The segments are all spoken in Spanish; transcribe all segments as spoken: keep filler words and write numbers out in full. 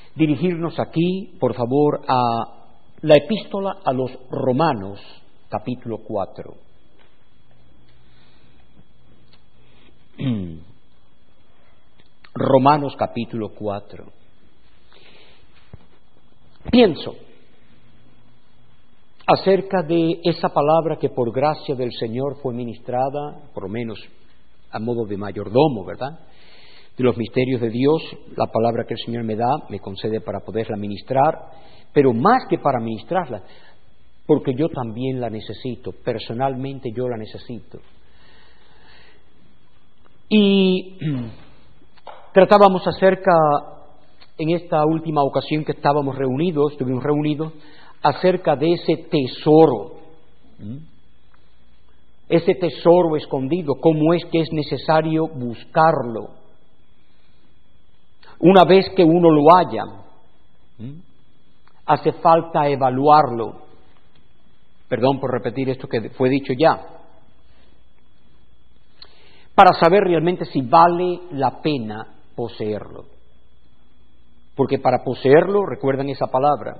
dirigirnos aquí, por favor, a la epístola a los Romanos, capítulo cuatro. Romanos, capítulo cuatro. Pienso acerca de esa palabra que por gracia del Señor fue ministrada, por lo menos a modo de mayordomo, ¿verdad?, de los misterios de Dios. La palabra que el Señor me da, me concede para poderla ministrar, pero más que para ministrarla, porque yo también la necesito, personalmente yo la necesito. Y tratábamos acerca, en esta última ocasión que estábamos reunidos, estuvimos reunidos, acerca de ese tesoro, ¿Mm? ese tesoro escondido, cómo es que es necesario buscarlo. Una vez que uno lo haya, ¿Mm? hace falta evaluarlo. Perdón por repetir esto que fue dicho ya, para saber realmente si vale la pena poseerlo. Porque para poseerlo, recuerdan esa palabra,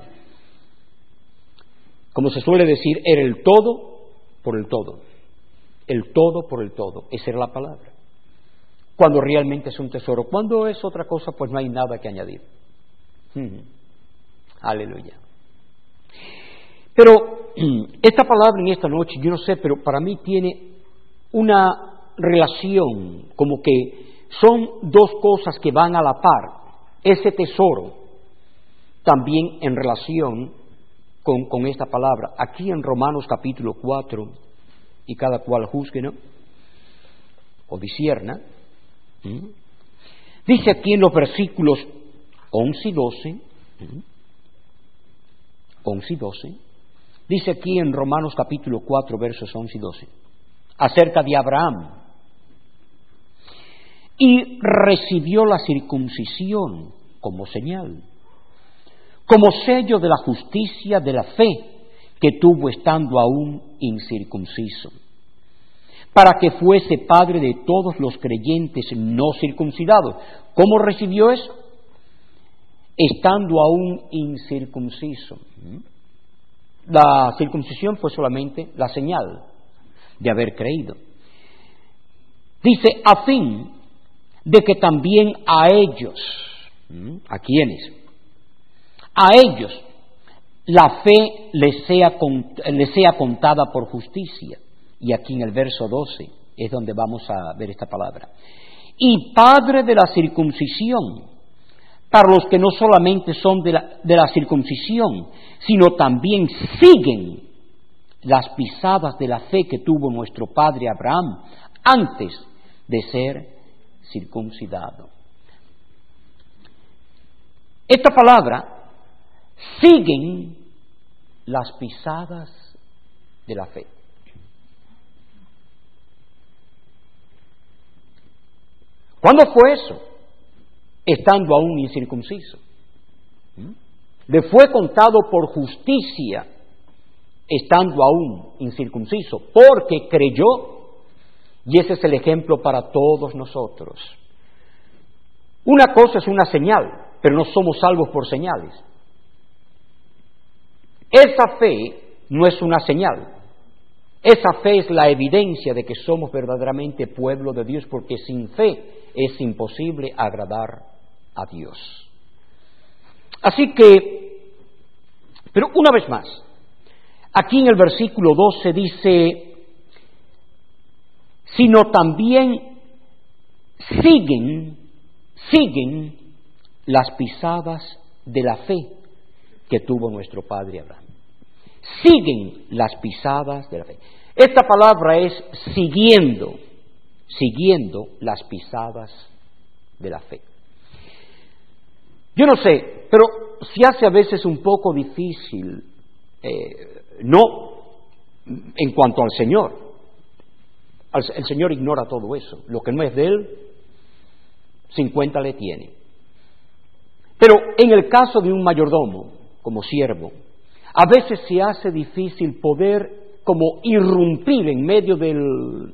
como se suele decir, era el todo por el todo. El todo por el todo. Esa era la palabra. Cuando realmente es un tesoro. Cuando es otra cosa, pues no hay nada que añadir. Hmm. Aleluya. Pero esta palabra en esta noche, yo no sé, pero para mí tiene una relación, como que son dos cosas que van a la par. Ese tesoro también en relación Con, con esta palabra, aquí en Romanos capítulo cuatro, y cada cual juzgue, ¿no?, o discierna. ¿Mm? Dice aquí en los versículos once y doce, ¿Mm? once y doce, dice aquí en Romanos capítulo cuatro, versos once y doce, acerca de Abraham. Y recibió la circuncisión como señal, como sello de la justicia de la fe que tuvo estando aún incircunciso, para que fuese padre de todos los creyentes no circuncidados. ¿Cómo recibió eso? Estando aún incircunciso. La circuncisión fue solamente la señal de haber creído. Dice, a fin de que también a ellos, ¿a quiénes? A ellos la fe les sea, les sea contada por justicia. Y aquí en el verso doce es donde vamos a ver esta palabra. Y padre de la circuncisión, para los que no solamente son de la, de la circuncisión, sino también siguen las pisadas de la fe que tuvo nuestro padre Abraham antes de ser circuncidado. Esta palabra, siguen las pisadas de la fe. ¿Cuándo fue eso? Estando aún incircunciso. ¿Mm? Le fue contado por justicia estando aún incircunciso, porque creyó, y ese es el ejemplo para todos nosotros. Una cosa es una señal, pero no somos salvos por señales. Esa fe no es una señal. Esa fe es la evidencia de que somos verdaderamente pueblo de Dios, porque sin fe es imposible agradar a Dios. Así que, pero una vez más, aquí en el versículo doce dice, sino también siguen, siguen las pisadas de la fe que tuvo nuestro padre Abraham. Siguen las pisadas de la fe. Esta palabra es siguiendo, siguiendo las pisadas de la fe. Yo no sé, pero se hace a veces un poco difícil, eh, no en cuanto al Señor. El Señor ignora todo eso. Lo que no es de Él, cincuenta le tiene. Pero en el caso de un mayordomo, como siervo, a veces se hace difícil poder como irrumpir en medio del,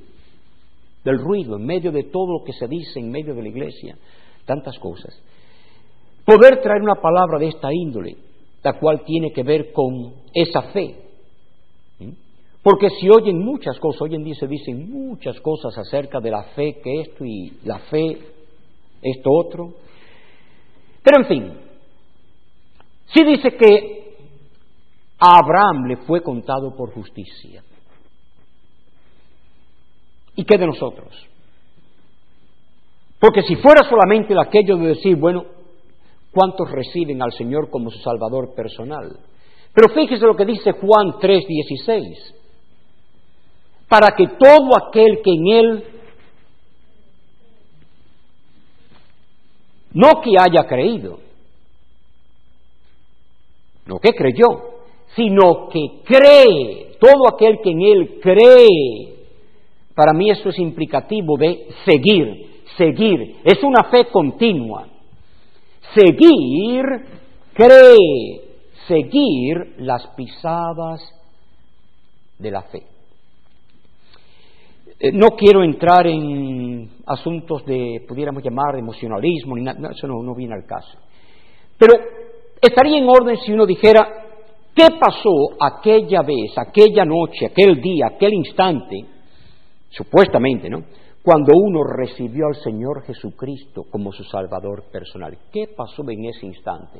del ruido, en medio de todo lo que se dice, en medio de la iglesia, tantas cosas. poder traer una palabra de esta índole, la cual tiene que ver con esa fe. Porque si oyen muchas cosas, hoy en día se dicen muchas cosas acerca de la fe, que esto y la fe, esto otro. Pero en fin, sí dice que a Abraham le fue contado por justicia. ¿Y qué de nosotros? Porque si fuera solamente aquello de decir, bueno, ¿cuántos reciben al Señor como su Salvador personal? Pero fíjese lo que dice Juan tres dieciséis. Para que todo aquel que en Él, no que haya creído, no que creyó, sino que cree, todo aquel que en Él cree, para mí eso es implicativo de seguir, seguir, es una fe continua. Seguir, cree, seguir las pisadas de la fe. Eh, no quiero entrar en asuntos de, pudiéramos llamar, emocionalismo, ni nada, eso no, no viene al caso. Pero estaría en orden si uno dijera, ¿qué pasó aquella vez, aquella noche, aquel día, aquel instante, supuestamente, ¿no?, cuando uno recibió al Señor Jesucristo como su Salvador personal? ¿Qué pasó en ese instante?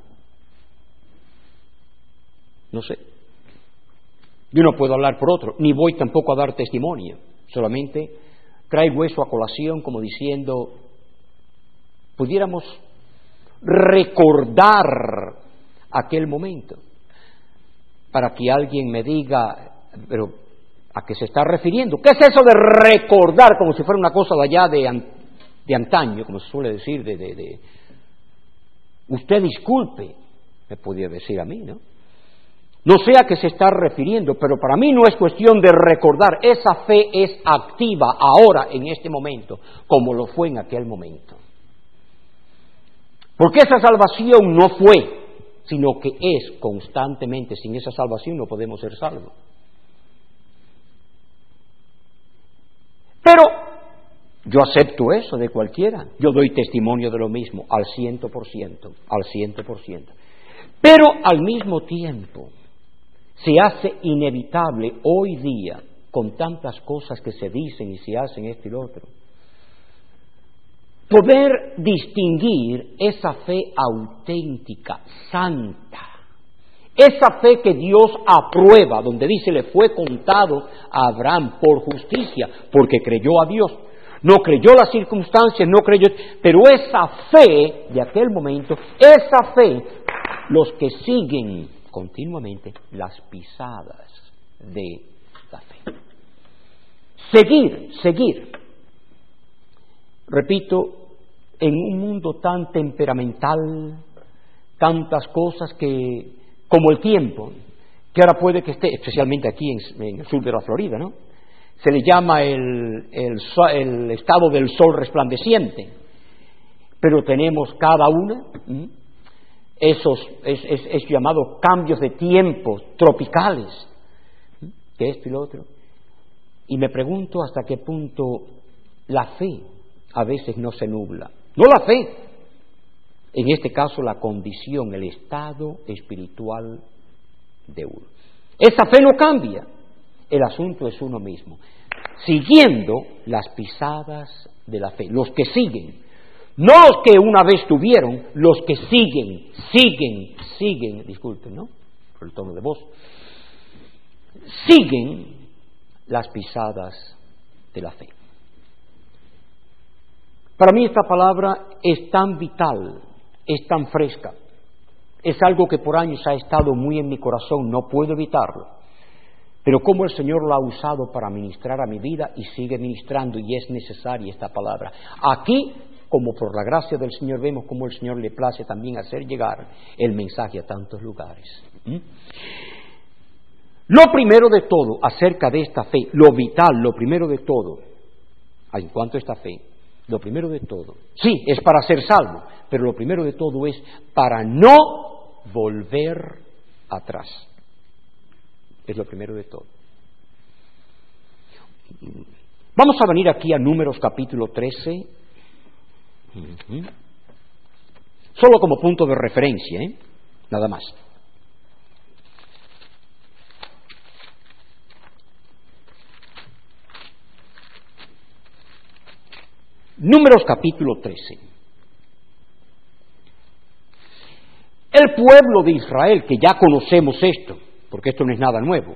No sé. Yo no puedo hablar por otro, ni voy tampoco a dar testimonio. Solamente traigo eso a colación como diciendo, pudiéramos recordar aquel momento para que alguien me diga, pero ¿a qué se está refiriendo? ¿Qué es eso de recordar como si fuera una cosa de allá de, an, de antaño, como se suele decir, de, de, de... Usted disculpe, me podía decir a mí, ¿no? No sé a qué se está refiriendo, pero para mí no es cuestión de recordar. Esa fe es activa ahora, en este momento, como lo fue en aquel momento. Porque esa salvación no fue, sino que es constantemente. Sin esa salvación no podemos ser salvos. Pero yo acepto eso de cualquiera. Yo doy testimonio de lo mismo, al ciento por ciento, al ciento por ciento. Pero al mismo tiempo se hace inevitable hoy día, con tantas cosas que se dicen y se hacen esto y lo otro, poder distinguir esa fe auténtica, santa, esa fe que Dios aprueba, donde dice le fue contado a Abraham por justicia, porque creyó a Dios. No creyó las circunstancias, no creyó, pero esa fe de aquel momento, esa fe, los que siguen continuamente las pisadas de la fe. Seguir, seguir. Repito, en un mundo tan temperamental, tantas cosas que, como el tiempo, que ahora puede que esté, especialmente aquí en, en el sur de la Florida, ¿no?, se le llama el, el, el estado del sol resplandeciente, pero tenemos cada una ¿m? esos es, es, es llamados cambios de tiempo tropicales, ¿m? que esto y lo otro, y me pregunto hasta qué punto la fe a veces no se nubla, no la fe, en este caso la condición, el estado espiritual de uno. Esa fe no cambia. El asunto es uno mismo, siguiendo las pisadas de la fe, los que siguen, no los que una vez tuvieron, los que siguen, siguen, siguen, disculpen, ¿no?, por el tono de voz, siguen las pisadas de la fe. Para mí esta palabra es tan vital, es tan fresca, es algo que por años ha estado muy en mi corazón, no puedo evitarlo. Pero cómo el Señor la ha usado para ministrar a mi vida y sigue ministrando, y es necesaria esta palabra. Aquí, como por la gracia del Señor, vemos cómo el Señor le place también hacer llegar el mensaje a tantos lugares. ¿Mm? Lo primero de todo acerca de esta fe, lo vital, lo primero de todo, en cuanto a esta fe, lo primero de todo, sí, es para ser salvo, pero lo primero de todo es para no volver atrás. Es lo primero de todo. Vamos a venir aquí a Números capítulo trece. Uh-huh. Solo como punto de referencia, ¿eh? Nada más. Números capítulo trece. El pueblo de Israel, que ya conocemos esto, porque esto no es nada nuevo.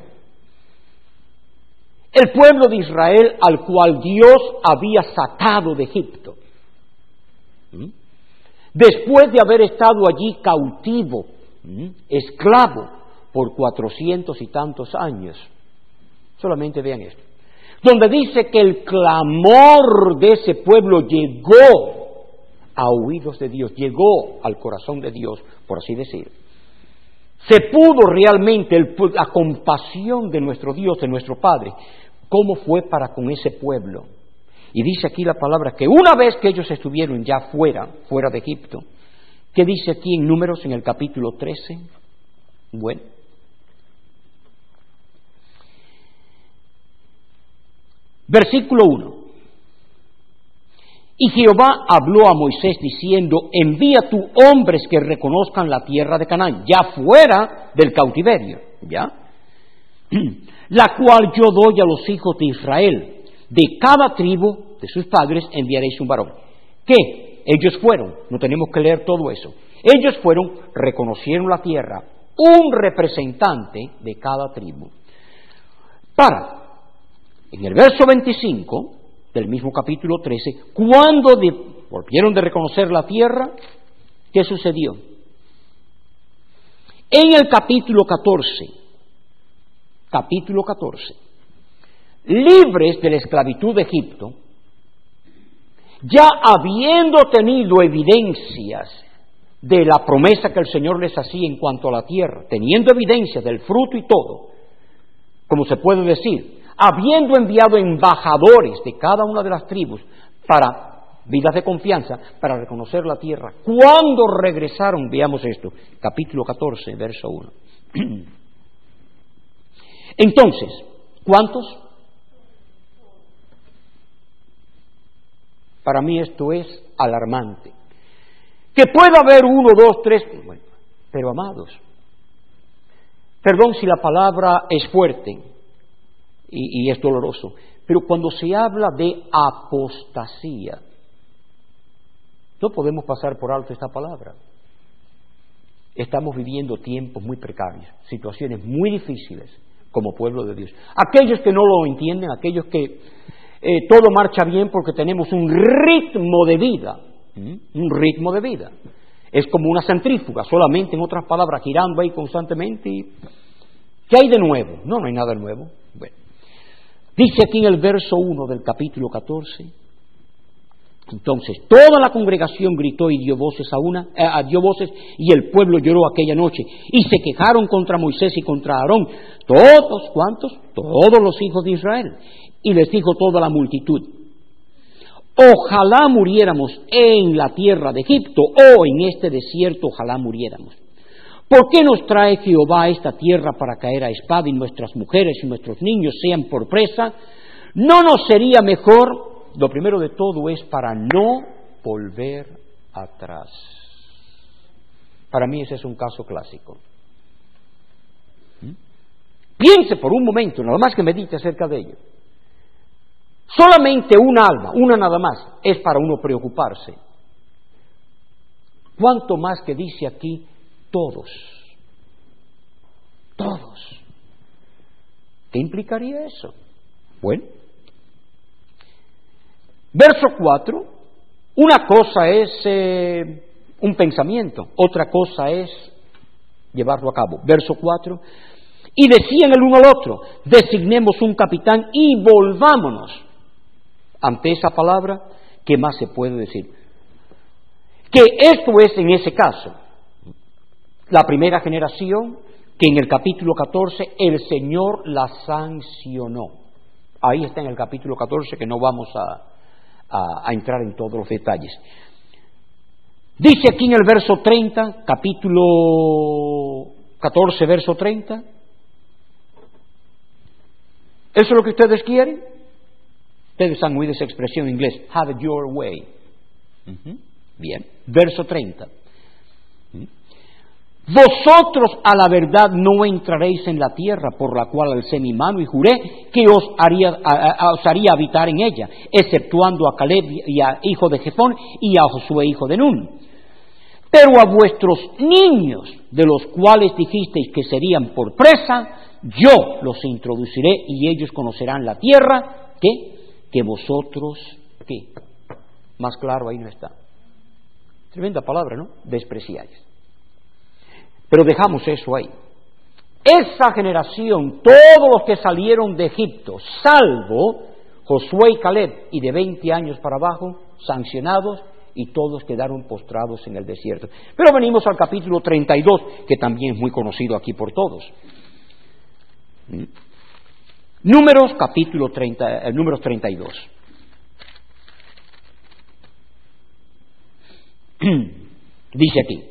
El pueblo de Israel al cual Dios había sacado de Egipto. ¿Mm? Después de haber estado allí cautivo, ¿Mm? esclavo, por cuatrocientos y tantos años. Solamente vean esto. Donde dice que el clamor de ese pueblo llegó a oídos de Dios, llegó al corazón de Dios, por así decir. Se pudo realmente, el, la compasión de nuestro Dios, de nuestro Padre, cómo fue para con ese pueblo. Y dice aquí la palabra que una vez que ellos estuvieron ya fuera, fuera de Egipto, ¿qué dice aquí en Números en el capítulo trece? Bueno. Versículo uno. Y Jehová habló a Moisés diciendo, envía tú hombres que reconozcan la tierra de Canaán, ya fuera del cautiverio, ¿ya? La cual yo doy a los hijos de Israel. De cada tribu de sus padres enviaréis un varón. ¿Qué? Ellos fueron, no tenemos que leer todo eso. Ellos fueron, reconocieron la tierra, un representante de cada tribu. Para, en el verso veinticinco del mismo capítulo trece, cuando de, volvieron de reconocer la tierra, ¿qué sucedió? En el capítulo catorce, capítulo catorce, libres de la esclavitud de Egipto, ya habiendo tenido evidencias de la promesa que el Señor les hacía en cuanto a la tierra, teniendo evidencias del fruto y todo, como se puede decir, habiendo enviado embajadores de cada una de las tribus para vidas de confianza, para reconocer la tierra, cuando regresaron, veamos esto, capítulo catorce, verso uno. Entonces, ¿cuántos? Para mí esto es alarmante. Que pueda haber uno, dos, tres, bueno, pero amados, perdón si la palabra es fuerte y, y es doloroso, pero cuando se habla de apostasía, no podemos pasar por alto esta palabra. Estamos viviendo tiempos muy precarios, situaciones muy difíciles como pueblo de Dios. Aquellos que no lo entienden, aquellos que eh, todo marcha bien porque tenemos un ritmo de vida, ¿Mm? un ritmo de vida. Es como una centrífuga, solamente en otras palabras, girando ahí constantemente. Y ¿qué hay de nuevo? No, no hay nada nuevo. Bueno, dice aquí en el verso uno del capítulo catorce, entonces toda la congregación gritó y dio voces a una, eh, dio voces y el pueblo lloró aquella noche y se quejaron contra Moisés y contra Aarón, todos, ¿cuántos? Todos los hijos de Israel. Y les dijo toda la multitud, ojalá muriéramos en la tierra de Egipto o en este desierto, ojalá muriéramos. ¿Por qué nos trae Jehová a esta tierra para caer a espada y nuestras mujeres y nuestros niños sean por presa? ¿No nos sería mejor? Lo primero de todo es para no volver atrás. Para mí ese es un caso clásico. ¿Mm? Piense por un momento, nada más que medite acerca de ello. Solamente un alma, una nada más, es para uno preocuparse. ¿Cuánto más que dice aquí todos? Todos. ¿Qué implicaría eso? Bueno, verso cuatro, una cosa es eh, un pensamiento, otra cosa es llevarlo a cabo. Verso cuatro, y decían el uno al otro, designemos un capitán y volvámonos. Ante esa palabra, ¿qué más se puede decir? Que esto es en ese caso, la primera generación que en el capítulo catorce el Señor la sancionó. Ahí está en el capítulo catorce que no vamos a A, a entrar en todos los detalles. Dice aquí en el verso treinta, capítulo catorce, verso treinta. ¿Eso es lo que ustedes quieren? Ustedes han oído esa expresión en inglés, have it your way. Uh-huh. Bien, verso treinta. Vosotros a la verdad no entraréis en la tierra por la cual alcé mi mano y juré que os haría, a, a, os haría habitar en ella, exceptuando a Caleb y a hijo de Jefón y a Josué hijo de Nun. Pero a vuestros niños, de los cuales dijisteis que serían por presa, yo los introduciré y ellos conocerán la tierra que, que vosotros, ¿qué? Más claro ahí no está. Tremenda palabra, ¿no? Despreciáis. Pero dejamos eso ahí. Esa generación, todos los que salieron de Egipto, salvo Josué y Caleb, y de veinte años para abajo, sancionados, y todos quedaron postrados en el desierto. Pero venimos al capítulo treinta y dos, que también es muy conocido aquí por todos. Números, capítulo treinta, eh, números treinta y dos. Dice aquí: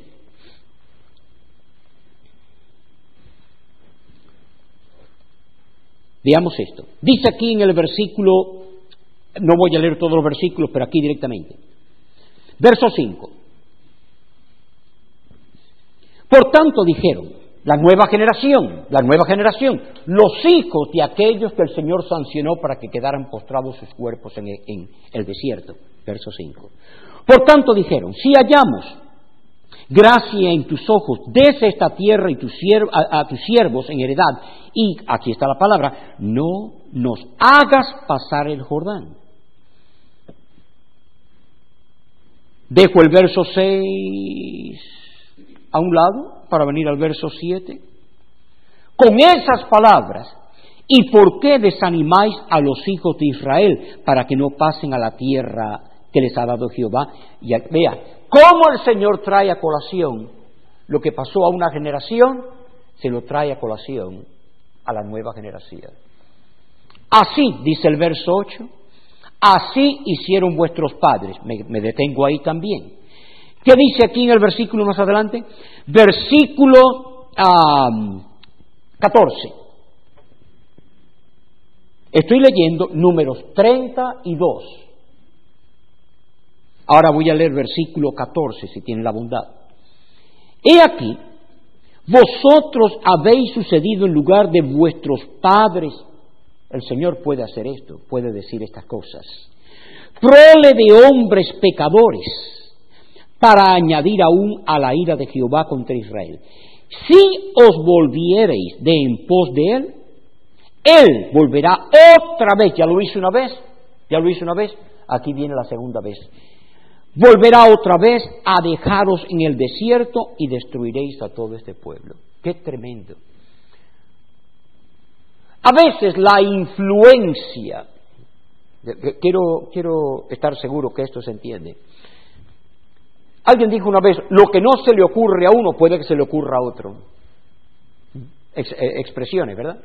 veamos esto. Dice aquí en el versículo, no voy a leer todos los versículos, pero aquí directamente. Verso cinco. Por tanto dijeron, la nueva generación, la nueva generación, los hijos de aquellos que el Señor sancionó para que quedaran postrados sus cuerpos en el, en el desierto. Verso cinco. Por tanto dijeron, si hallamos gracia en tus ojos, des esta tierra y tu siervo, a, a tus siervos en heredad, y aquí está la palabra, no nos hagas pasar el Jordán. Dejo el verso seis a un lado para venir al verso siete. Con esas palabras, ¿y por qué desanimáis a los hijos de Israel para que no pasen a la tierra que les ha dado Jehová? Y vea, cómo el Señor trae a colación lo que pasó a una generación, se lo trae a colación a la nueva generación. Así, dice el verso ocho, así hicieron vuestros padres. Me, me detengo ahí también. ¿Qué dice aquí en el versículo más adelante? Versículo um, catorce. Estoy leyendo Números treinta y dos. Ahora voy a leer versículo catorce, si tiene la bondad. He aquí, vosotros habéis sucedido en lugar de vuestros padres. El Señor puede hacer esto, puede decir estas cosas. Prole de hombres pecadores, para añadir aún a la ira de Jehová contra Israel. Si os volviereis de en pos de él, él volverá otra vez. Ya lo hizo una vez, ya lo hizo una vez, aquí viene la segunda vez. Volverá otra vez a dejaros en el desierto y destruiréis a todo este pueblo. ¡Qué tremendo! A veces la influencia, quiero, quiero estar seguro que esto se entiende. Alguien dijo una vez, lo que no se le ocurre a uno puede que se le ocurra a otro. Ex, eh, expresiones, ¿verdad?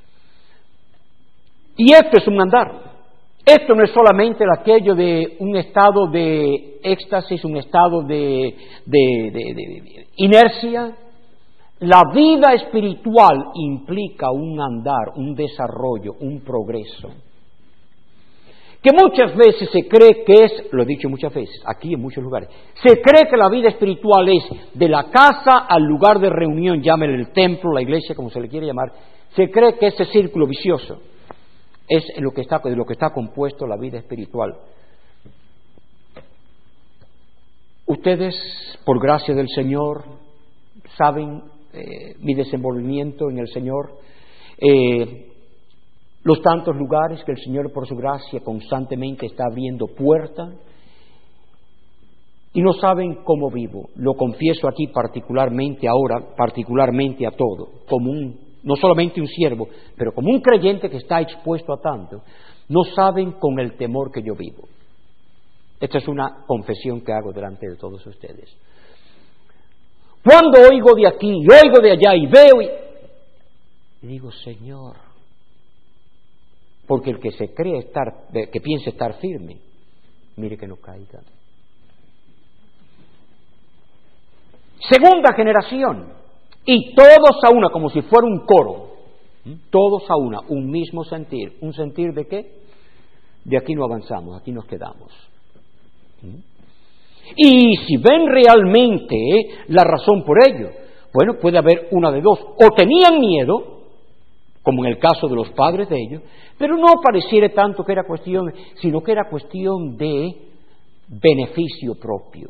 Y esto es un andar. Esto no es solamente aquello de un estado de éxtasis, un estado de, de, de, de inercia. La vida espiritual implica un andar, un desarrollo, un progreso. Que muchas veces se cree que es, lo he dicho muchas veces, aquí en muchos lugares, se cree que la vida espiritual es de la casa al lugar de reunión, llámele el templo, la iglesia, como se le quiere llamar, se cree que ese círculo vicioso es lo que está, de lo que está compuesto la vida espiritual. Ustedes, por gracia del Señor, saben eh, mi desenvolvimiento en el Señor, eh, los tantos lugares que el Señor por su gracia constantemente está abriendo puerta, y no saben cómo vivo. Lo confieso aquí particularmente ahora, particularmente a todo, como un, no solamente un siervo, pero como un creyente que está expuesto a tanto. No saben con el temor que yo vivo. Esta es una confesión que hago delante de todos ustedes. Cuando oigo de aquí y oigo de allá y veo y, y digo, Señor, porque el que se cree estar, que piense estar firme, mire que no caiga. Segunda generación, y todos a una, como si fuera un coro, todos a una, un mismo sentir. ¿Un sentir de qué? De aquí no avanzamos, aquí nos quedamos. Y si ven realmente la razón por ello, bueno, puede haber una de dos. O tenían miedo, como en el caso de los padres de ellos, pero no pareciera tanto que era cuestión, sino que era cuestión de beneficio propio.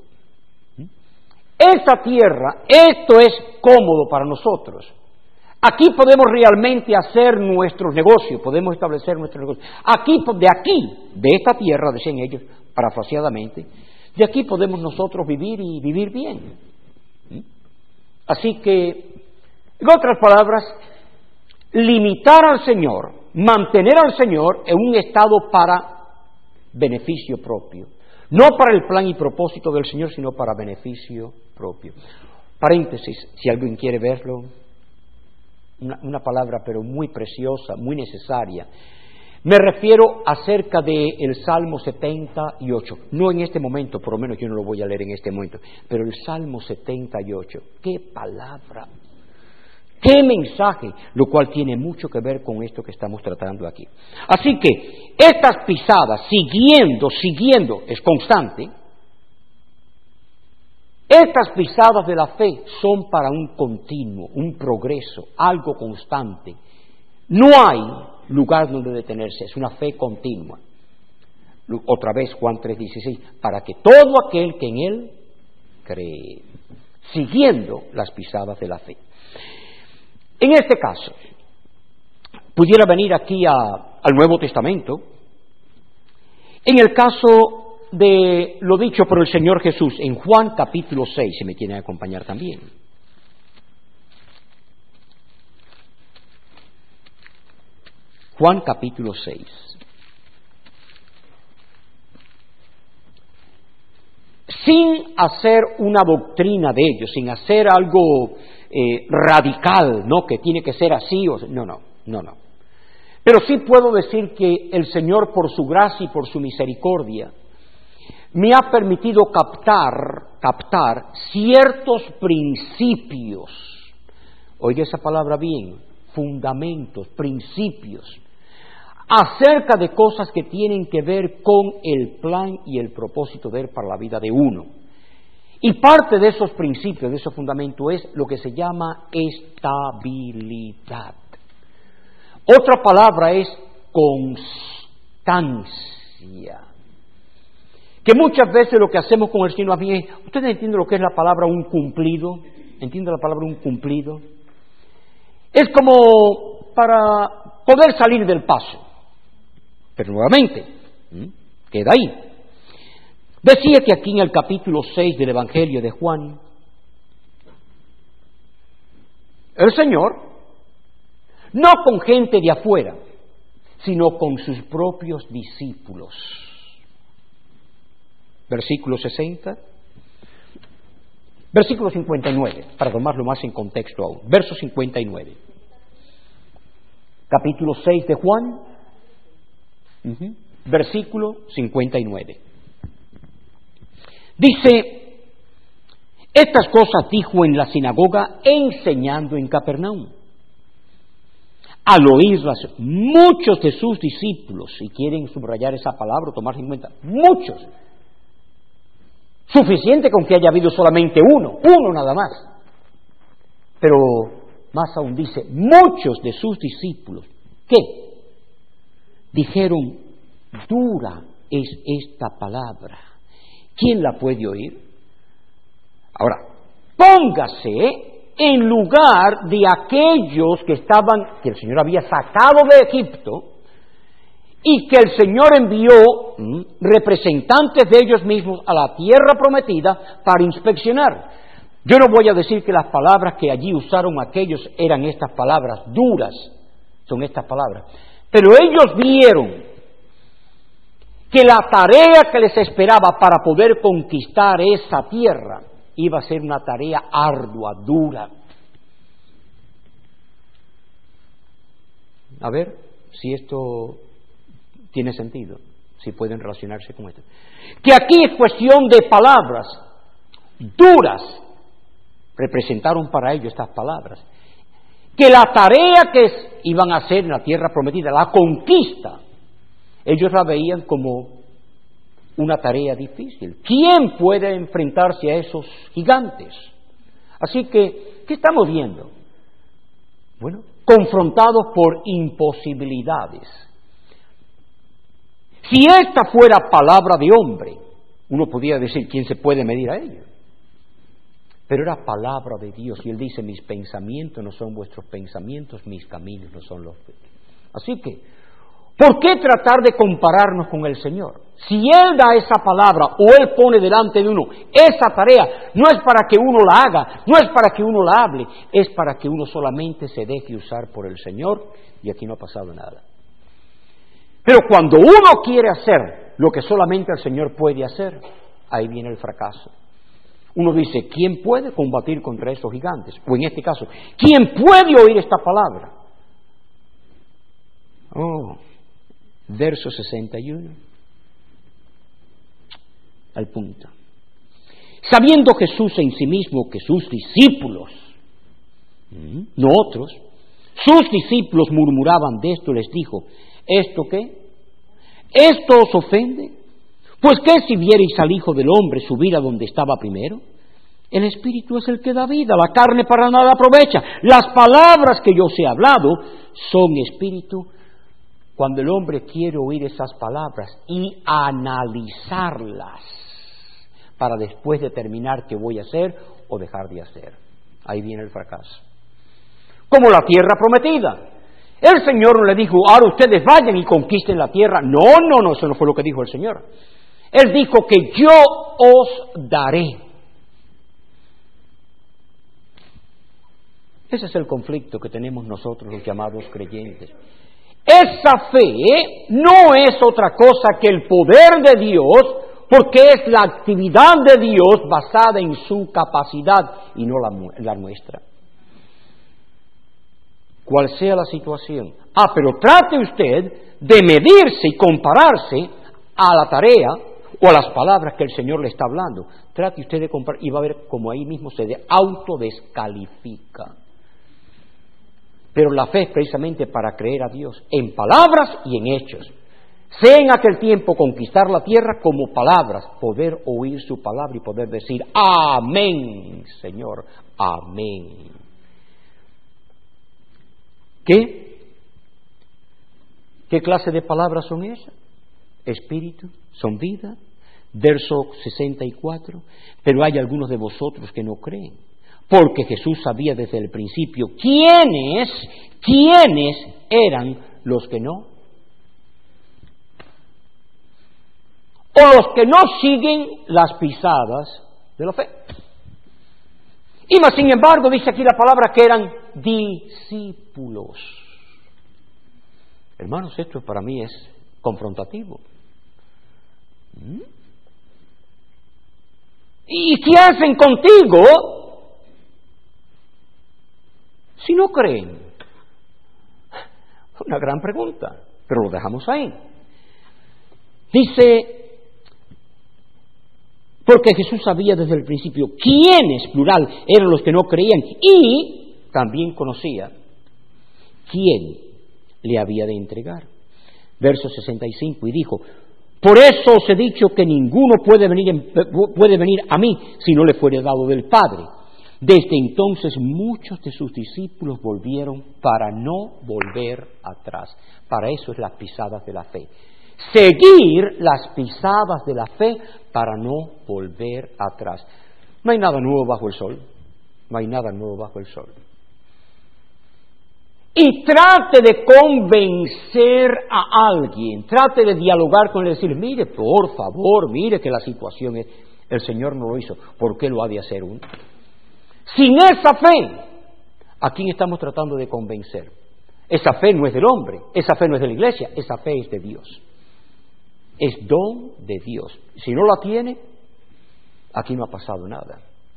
Esta tierra, esto es cómodo para nosotros. Aquí podemos realmente hacer nuestros negocios, podemos establecer nuestros negocios. Aquí, de aquí, de esta tierra, decían ellos, parafraseadamente, de aquí podemos nosotros vivir y vivir bien. Así que, en otras palabras, limitar al Señor, mantener al Señor en un estado para beneficio propio. No para el plan y propósito del Señor, sino para beneficio propio. Paréntesis, si alguien quiere verlo, una, una palabra pero muy preciosa, muy necesaria. Me refiero acerca del Salmo setenta y ocho. No en este momento, por lo menos yo no lo voy a leer en este momento, pero el Salmo setenta y ocho. ¡Qué palabra! ¡Qué mensaje! Lo cual tiene mucho que ver con esto que estamos tratando aquí. Así que estas pisadas, siguiendo, siguiendo, es constante. Estas pisadas de la fe son para un continuo, un progreso, algo constante. No hay lugar donde detenerse, es una fe continua. Otra vez Juan tres dieciséis, para que todo aquel que en él cree, siguiendo las pisadas de la fe. En este caso, pudiera venir aquí a, al Nuevo Testamento, en el caso de lo dicho por el Señor Jesús en Juan capítulo seis, si me quieren acompañar también. Juan capítulo seis. Sin hacer una doctrina de ellos, sin hacer algo eh, radical, ¿no? Que tiene que ser así o no, no, no, no. Pero sí puedo decir que el Señor, por su gracia y por su misericordia, me ha permitido captar, captar ciertos principios. Oiga esa palabra bien, fundamentos, principios, acerca de cosas que tienen que ver con el plan y el propósito de Él para la vida de uno. Y parte de esos principios, de esos fundamentos, es lo que se llama estabilidad. Otra palabra es constancia. Que muchas veces lo que hacemos con el Señor, bien, ¿ustedes entienden lo que es la palabra un cumplido? ¿Entienden la palabra un cumplido? Es como para poder salir del paso. Pero nuevamente, ¿m? queda ahí. Decía que aquí en el capítulo seis del Evangelio de Juan, el Señor, no con gente de afuera, sino con sus propios discípulos. Versículo sesenta, versículo cincuenta y nueve, para tomarlo más en contexto aún. Verso cincuenta y nueve. Capítulo seis de Juan, uh-huh, versículo cincuenta y nueve. Dice, estas cosas dijo en la sinagoga enseñando en Capernaum. Al oírlas, muchos de sus discípulos, si quieren subrayar esa palabra o tomarse en cuenta, muchos, suficiente con que haya habido solamente uno, uno nada más. Pero más aún dice, muchos de sus discípulos, ¿qué? Dijeron, dura es esta palabra. ¿Quién la puede oír? Ahora, póngase en lugar de aquellos que estaban, que el Señor había sacado de Egipto y que el Señor envió ¿m? representantes de ellos mismos a la tierra prometida para inspeccionar. Yo no voy a decir que las palabras que allí usaron aquellos eran estas palabras duras, son estas palabras, pero ellos vieron que la tarea que les esperaba para poder conquistar esa tierra iba a ser una tarea ardua, dura. A ver si esto tiene sentido, si pueden relacionarse con esto. Que aquí es cuestión de palabras duras, representaron para ellos estas palabras. Que la tarea que es, iban a hacer en la tierra prometida, la conquista, ellos la veían como una tarea difícil. ¿Quién puede enfrentarse a esos gigantes? Así que, ¿qué estamos viendo? Bueno, confrontados por imposibilidades. Si esta fuera palabra de hombre, uno podría decir, ¿quién se puede medir a ello? Pero era palabra de Dios, y Él dice, mis pensamientos no son vuestros pensamientos, mis caminos no son los vuestros. Así que, ¿por qué tratar de compararnos con el Señor? Si Él da esa palabra, o Él pone delante de uno esa tarea, no es para que uno la haga, no es para que uno la hable, es para que uno solamente se deje usar por el Señor, y aquí no ha pasado nada. Pero cuando uno quiere hacer lo que solamente el Señor puede hacer, ahí viene el fracaso. Uno dice, ¿quién puede combatir contra esos gigantes? O en este caso, ¿quién puede oír esta palabra? Oh, verso sesenta y uno. Al punto. Sabiendo Jesús en sí mismo que sus discípulos, no otros, sus discípulos murmuraban de esto, les dijo, ¿esto qué? ¿Esto os ofende? Pues ¿qué si vierais al Hijo del Hombre subir a donde estaba primero? El Espíritu es el que da vida, la carne para nada aprovecha. Las palabras que yo os he hablado son Espíritu. Cuando el hombre quiere oír esas palabras y analizarlas para después determinar qué voy a hacer o dejar de hacer, ahí viene el fracaso. Como la tierra prometida. El Señor no le dijo, ahora ustedes vayan y conquisten la tierra. No, no, no, eso no fue lo que dijo el Señor. Él dijo que yo os daré. Ese es el conflicto que tenemos nosotros los llamados creyentes. Esa fe no es otra cosa que el poder de Dios, porque es la actividad de Dios basada en su capacidad y no la, la nuestra. Cual sea la situación. Ah, pero trate usted de medirse y compararse a la tarea o a las palabras que el Señor le está hablando. Trate usted de comparar y va a ver cómo ahí mismo se autodescalifica. Pero la fe es precisamente para creer a Dios en palabras y en hechos. Sea en aquel tiempo conquistar la tierra como palabras, poder oír su palabra y poder decir amén, Señor, amén. ¿Qué? ¿Qué clase de palabras son esas? Espíritu, son vida. Verso sesenta y cuatro. Pero hay algunos de vosotros que no creen. Porque Jesús sabía desde el principio quiénes, quiénes eran los que no. O los que no siguen las pisadas de la fe. Y más sin embargo dice aquí la palabra que eran discípulos. Hermanos, esto para mí es confrontativo. ¿Mm? ¿Y qué hacen contigo si no creen? Una gran pregunta, pero lo dejamos ahí. Dice, porque Jesús sabía desde el principio quiénes, plural, eran los que no creían, y también conocía quién le había de entregar. Verso sesenta y cinco, y dijo, por eso os he dicho que ninguno puede venir, en, puede venir a mí si no le fuere dado del Padre. Desde entonces muchos de sus discípulos volvieron para no volver atrás. Para eso es las pisadas de la fe. Seguir las pisadas de la fe para no volver atrás. No hay nada nuevo bajo el sol. No hay nada nuevo bajo el sol. Y trate de convencer a alguien, trate de dialogar con él y decir, mire, por favor, mire que la situación es, el Señor no lo hizo, ¿por qué lo ha de hacer uno? Sin esa fe, ¿a quién estamos tratando de convencer? Esa fe no es del hombre, esa fe no es de la iglesia, esa fe es de Dios. Es don de Dios. Si no la tiene, aquí no ha pasado nada.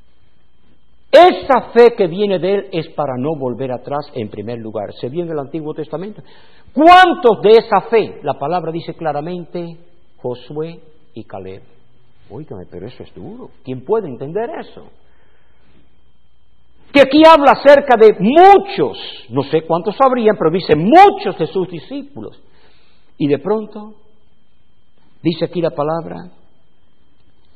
Esa fe que viene de Él es para no volver atrás en primer lugar. Se vio en el Antiguo Testamento. ¿Cuántos de esa fe? La palabra dice claramente Josué y Caleb. Óigame, pero eso es duro. ¿Quién puede entender eso? Que aquí habla acerca de muchos, no sé cuántos sabrían, pero dice muchos de sus discípulos. Y de pronto, dice aquí la palabra,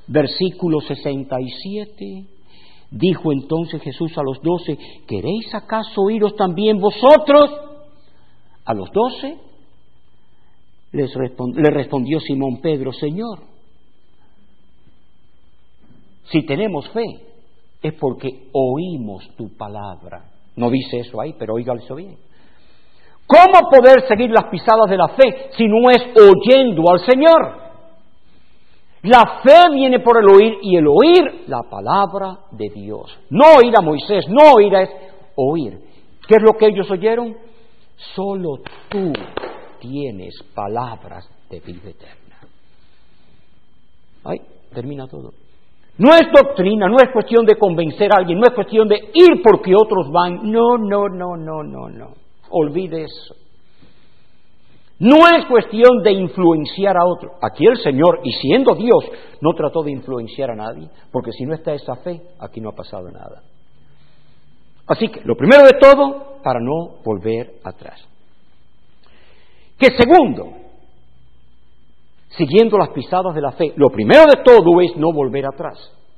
Versículo sesenta y siete. Dijo entonces Jesús a los doce: ¿queréis acaso iros también vosotros? A los doce les respond- le respondió Simón Pedro: Señor, si tenemos fe es porque oímos tu palabra. No dice eso ahí, pero óigalo eso bien. ¿Cómo poder seguir las pisadas de la fe si no es oyendo al Señor? La fe viene por el oír, y el oír la palabra de Dios. No oír a Moisés, no oír es oír. ¿Qué es lo que ellos oyeron? Solo tú tienes palabras de vida eterna. Ahí termina todo. No es doctrina, no es cuestión de convencer a alguien, no es cuestión de ir porque otros van. No, no, no, no, no, no. Olvide eso. No es cuestión de influenciar a otro. Aquí el Señor, y siendo Dios, no trató de influenciar a nadie, porque si no está esa fe, aquí no ha pasado nada. Así que, lo primero de todo, para no volver atrás. Que segundo, siguiendo las pisadas de la fe, lo primero de todo es no volver atrás.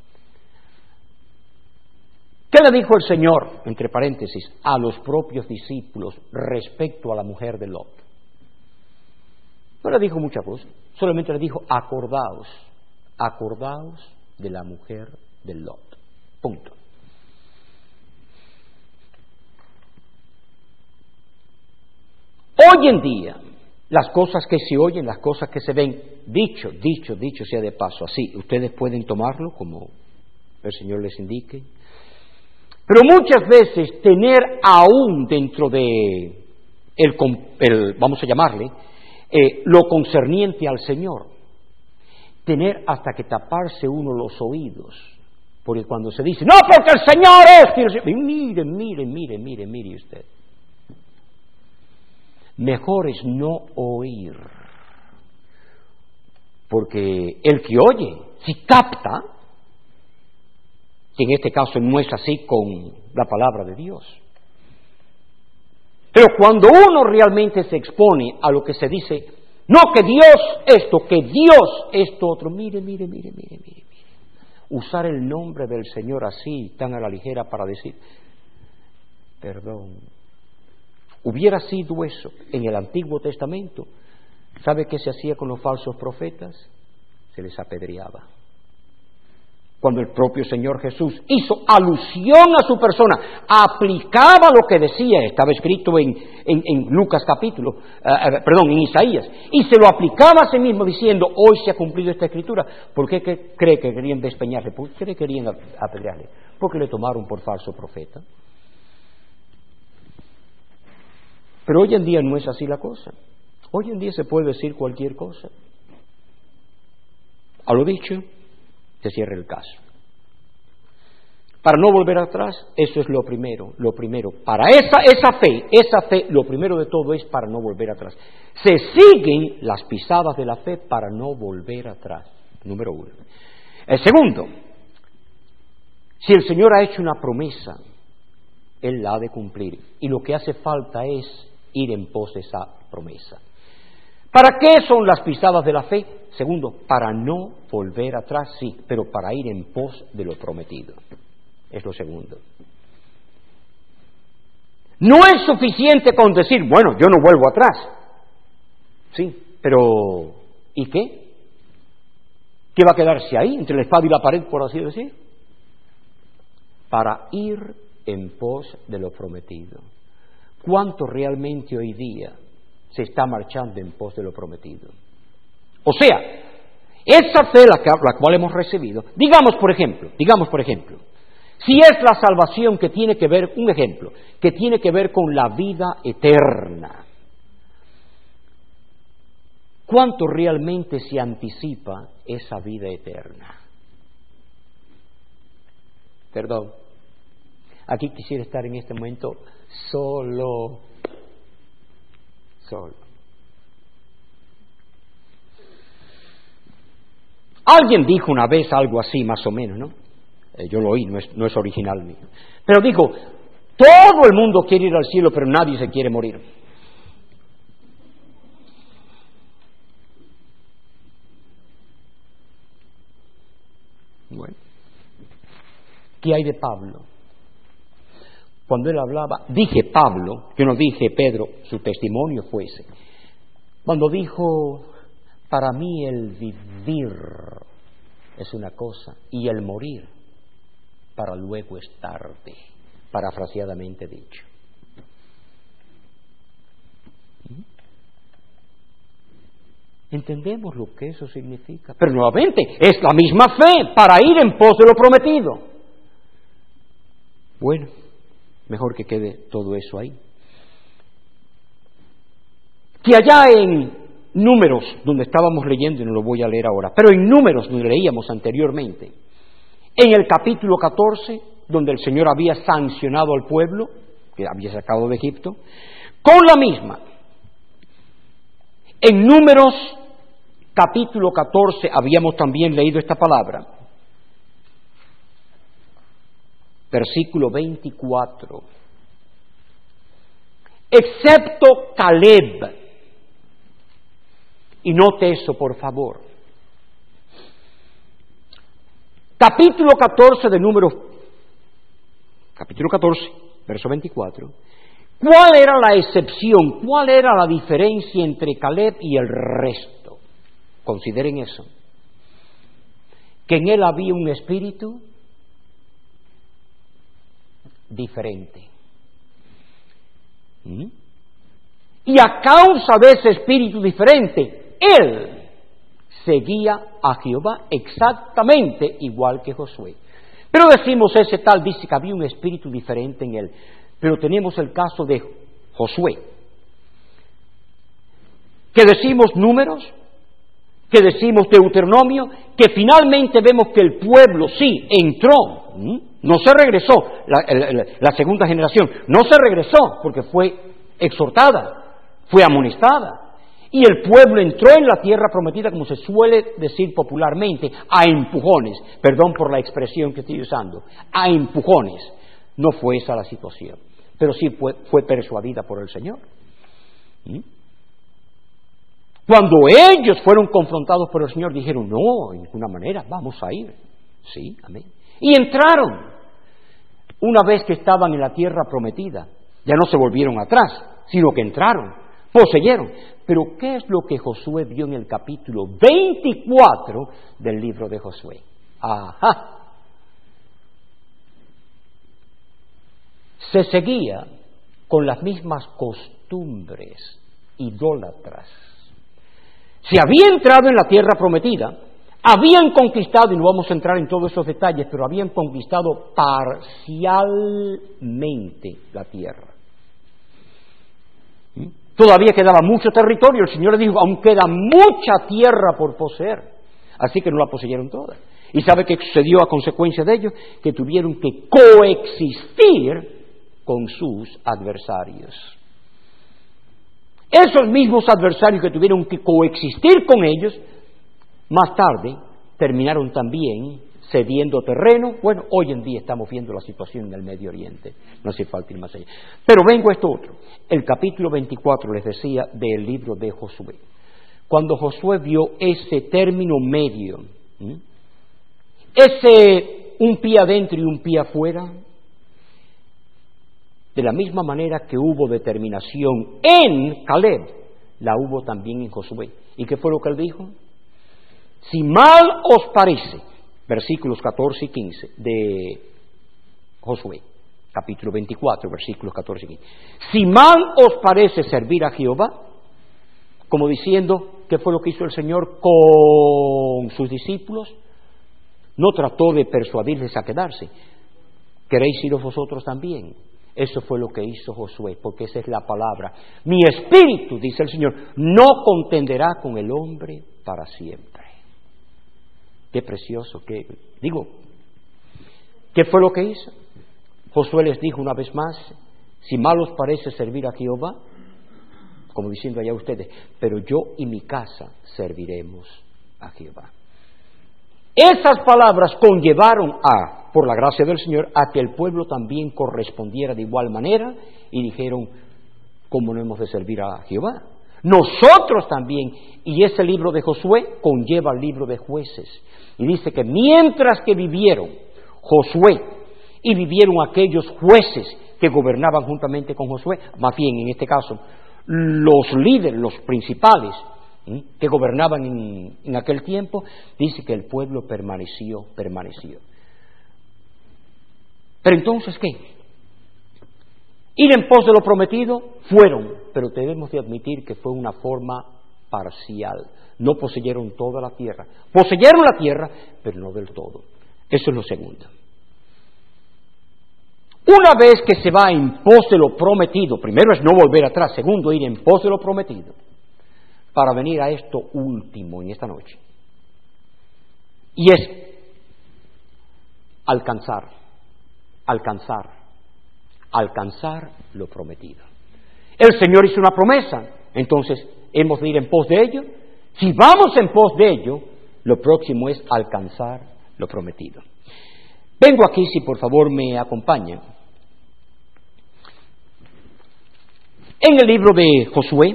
¿Qué le dijo el Señor, entre paréntesis, a los propios discípulos respecto a la mujer de Lot? No le dijo muchas cosas, solamente le dijo: acordaos, acordaos de la mujer de Lot. Punto. Hoy en día, las cosas que se oyen, las cosas que se ven, dicho, dicho, dicho sea de paso, así, ustedes pueden tomarlo como el Señor les indique, pero muchas veces tener aún dentro de el, el vamos a llamarle, Eh, lo concerniente al Señor, tener hasta que taparse uno los oídos, porque cuando se dice, no, porque el Señor es, mire, mire, mire, mire, mire usted, mejor es no oír, porque el que oye, si capta, que en este caso no es así con la palabra de Dios. Pero cuando uno realmente se expone a lo que se dice, no que Dios esto, que Dios esto otro, mire, mire, mire, mire, mire, mire. Usar el nombre del Señor así, tan a la ligera para decir, perdón. Hubiera sido eso en el Antiguo Testamento. ¿Sabe qué se hacía con los falsos profetas? Se les apedreaba. Cuando el propio Señor Jesús hizo alusión a su persona, aplicaba lo que decía, estaba escrito en, en, en Lucas capítulo, uh, perdón, en Isaías, y se lo aplicaba a sí mismo diciendo, hoy se ha cumplido esta escritura. ¿Por qué que, cree que querían despeñarle? ¿Por qué querían apedrearle? Porque le tomaron por falso profeta. Pero hoy en día no es así la cosa. Hoy en día se puede decir cualquier cosa. A lo dicho, se cierra el caso. Para no volver atrás, eso es lo primero, lo primero. Para esa, esa fe, esa fe, lo primero de todo es para no volver atrás. Se siguen las pisadas de la fe para no volver atrás, número uno. El segundo, si el Señor ha hecho una promesa, Él la ha de cumplir. Y lo que hace falta es ir en pos de esa promesa. ¿Para qué son las pisadas de la fe? Segundo, para no volver atrás, sí, pero para ir en pos de lo prometido. Es lo segundo. No es suficiente con decir, bueno, yo no vuelvo atrás. Sí, pero ¿y qué? ¿Qué va a quedarse ahí, entre la espada y la pared, por así decir? Para ir en pos de lo prometido. ¿Cuánto realmente hoy día se está marchando en pos de lo prometido? O sea, esa fe la, que, la cual hemos recibido, digamos por ejemplo, digamos por ejemplo, si es la salvación que tiene que ver, un ejemplo, que tiene que ver con la vida eterna, ¿cuánto realmente se anticipa esa vida eterna? Perdón, aquí quisiera estar en este momento solo, solo. Alguien dijo una vez algo así, más o menos, ¿no? Eh, yo lo oí, no es, no es original mío. Pero dijo, todo el mundo quiere ir al cielo, pero nadie se quiere morir. Bueno, ¿qué hay de Pablo? Cuando él hablaba, dije Pablo, yo no dije Pedro, su testimonio fue ese. Cuando dijo, para mí el vivir es una cosa y el morir para luego es tarde, parafraseadamente dicho. Entendemos lo que eso significa. Pero nuevamente, es la misma fe para ir en pos de lo prometido. Bueno, mejor que quede todo eso ahí. Que allá en Números, donde estábamos leyendo, y no lo voy a leer ahora, pero en Números, donde leíamos anteriormente, en el capítulo catorce, donde el Señor había sancionado al pueblo, que había sacado de Egipto, con la misma. En Números capítulo catorce habíamos también leído esta palabra, versículo veinticuatro. Excepto Caleb, y note eso por favor. Capítulo catorce de Números, capítulo catorce, verso veinticuatro. ¿Cuál era la excepción? ¿Cuál era la diferencia entre Caleb y el resto? Consideren eso. Que en él había un espíritu diferente. ¿Mm? Y a causa de ese espíritu diferente, él seguía a Jehová exactamente igual que Josué. Pero decimos, ese tal dice que había un espíritu diferente en él. Pero tenemos el caso de Josué, que decimos Números, que decimos Deuteronomio, que finalmente vemos que el pueblo sí entró, no se regresó, la, la, la segunda generación no se regresó porque fue exhortada, fue amonestada, y el pueblo entró en la tierra prometida, como se suele decir popularmente, a empujones, perdón por la expresión que estoy usando, a empujones. No fue esa la situación, pero sí fue, fue persuadida por el Señor. ¿Mm? Cuando ellos fueron confrontados por el Señor, dijeron, no, en ninguna manera, vamos a ir. Sí, amén. Y entraron. Una vez que estaban en la tierra prometida, ya no se volvieron atrás, sino que entraron, poseyeron. Pero ¿qué es lo que Josué vio en el capítulo veinticuatro del libro de Josué? Ajá. Se seguía con las mismas costumbres idólatras. Se había entrado en la tierra prometida, habían conquistado, y no vamos a entrar en todos esos detalles, pero habían conquistado parcialmente la tierra. ¿Mm? Todavía quedaba mucho territorio, el Señor le dijo, aún queda mucha tierra por poseer, así que no la poseyeron toda. ¿Y sabe qué sucedió a consecuencia de ello? Que tuvieron que coexistir con sus adversarios. Esos mismos adversarios que tuvieron que coexistir con ellos, más tarde terminaron también cediendo terreno. Bueno, hoy en día estamos viendo la situación en el Medio Oriente, no hace falta ir más allá. Pero vengo a esto otro, el capítulo veinticuatro, les decía, del libro de Josué. Cuando Josué vio ese término medio, ¿sí? ese un pie adentro y un pie afuera, de la misma manera que hubo determinación en Caleb, la hubo también en Josué. ¿Y qué fue lo que él dijo? Si mal os parece, versículos catorce y quince de Josué, capítulo veinticuatro, versículos catorce y quince. Si mal os parece servir a Jehová, como diciendo, ¿qué fue lo que hizo el Señor con sus discípulos? No trató de persuadirles a quedarse. ¿Queréis iros vosotros también? Eso fue lo que hizo Josué, porque esa es la palabra. Mi espíritu, dice el Señor, no contenderá con el hombre para siempre. Qué precioso, qué... Digo, ¿qué fue lo que hizo? Josué les dijo una vez más, si mal os parece servir a Jehová, como diciendo allá ustedes, pero yo y mi casa serviremos a Jehová. Esas palabras conllevaron a, por la gracia del Señor, a que el pueblo también correspondiera de igual manera y dijeron, ¿cómo no hemos de servir a Jehová? Nosotros también. Y ese libro de Josué conlleva el libro de Jueces. Y dice que mientras que vivieron Josué y vivieron aquellos jueces que gobernaban juntamente con Josué, más bien en este caso, los líderes, los principales, ¿eh? que gobernaban en, en aquel tiempo, dice que el pueblo permaneció, permaneció. Pero entonces, ¿qué? Ir en pos de lo prometido, fueron, pero debemos de admitir que fue una forma parcial. No poseyeron toda la tierra. Poseyeron la tierra, pero no del todo. Eso es lo segundo. Una vez que se va en pos de lo prometido, primero es no volver atrás, segundo ir en pos de lo prometido, para venir a esto último en esta noche. Y es alcanzar, alcanzar, alcanzar lo prometido. El Señor hizo una promesa, entonces hemos de ir en pos de ello. Si vamos en pos de ello, lo próximo es alcanzar lo prometido. Vengo aquí, si por favor me acompañan, en el libro de Josué.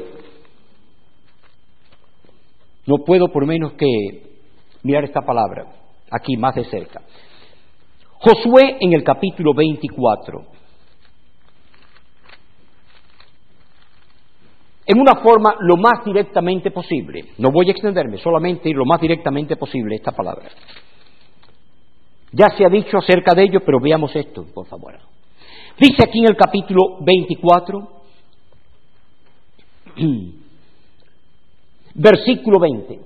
No puedo por menos que mirar esta palabra aquí más de cerca. Josué en el capítulo veinticuatro. En una forma lo más directamente posible. No voy a extenderme, solamente ir lo más directamente posible esta palabra. Ya se ha dicho acerca de ello, pero veamos esto, por favor. Dice aquí en el capítulo veinticuatro, versículo veinte.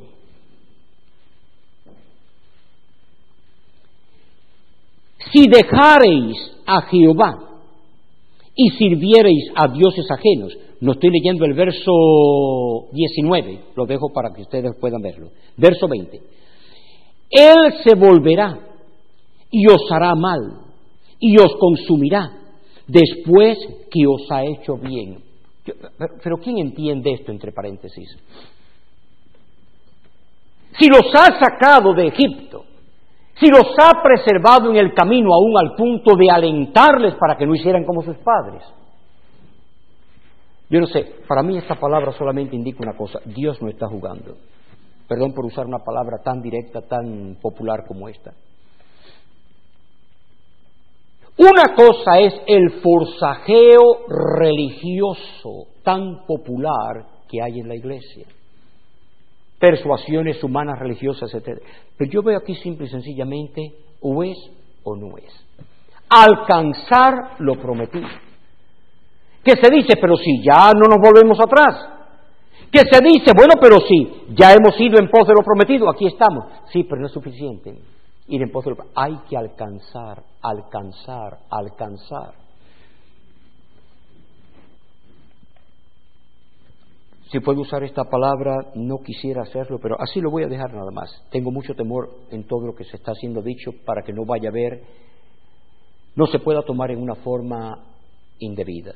Si dejareis a Jehová y sirviereis a dioses ajenos, no estoy leyendo el verso diecinueve, lo dejo para que ustedes puedan verlo. Verso veinte. Él se volverá y os hará mal y os consumirá después que os ha hecho bien. Pero, pero ¿quién entiende esto entre paréntesis? Si los ha sacado de Egipto, si los ha preservado en el camino aún al punto de alentarles para que no hicieran como sus padres. Yo no sé, para mí esta palabra solamente indica una cosa: Dios no está jugando. Perdón por usar una palabra tan directa, tan popular como esta. Una cosa es el forcejeo religioso tan popular que hay en la iglesia. Persuasiones humanas, religiosas, etcétera. Pero yo veo aquí simple y sencillamente o es o no es. Alcanzar lo prometido. Que se dice, pero si ya no nos volvemos atrás. Que se dice, bueno, pero si ya hemos ido en pos de lo prometido, aquí estamos. Sí, pero no es suficiente ir en pos de lo prometido. Hay que alcanzar, alcanzar, alcanzar. Si puedo usar esta palabra, no quisiera hacerlo, pero así lo voy a dejar nada más. Tengo mucho temor en todo lo que se está siendo dicho para que no vaya a ver, no se pueda tomar en una forma indebida.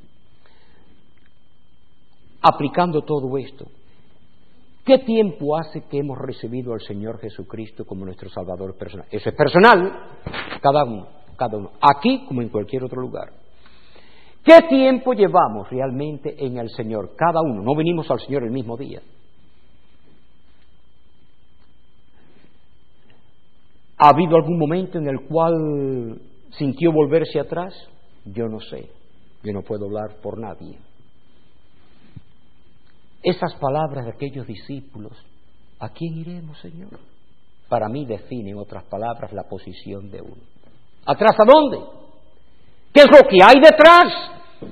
Aplicando todo esto, ¿qué tiempo hace que hemos recibido al Señor Jesucristo como nuestro Salvador personal? Eso es personal, cada uno, cada uno, aquí como en cualquier otro lugar. ¿Qué tiempo llevamos realmente en el Señor? Cada uno, no venimos al Señor el mismo día. ¿Ha habido algún momento en el cual sintió volverse atrás? Yo no sé, yo no puedo hablar por nadie. Esas palabras de aquellos discípulos, ¿a quién iremos, Señor? Para mí definen, en otras palabras, la posición de uno. ¿Atrás a dónde? ¿Qué es lo que hay detrás?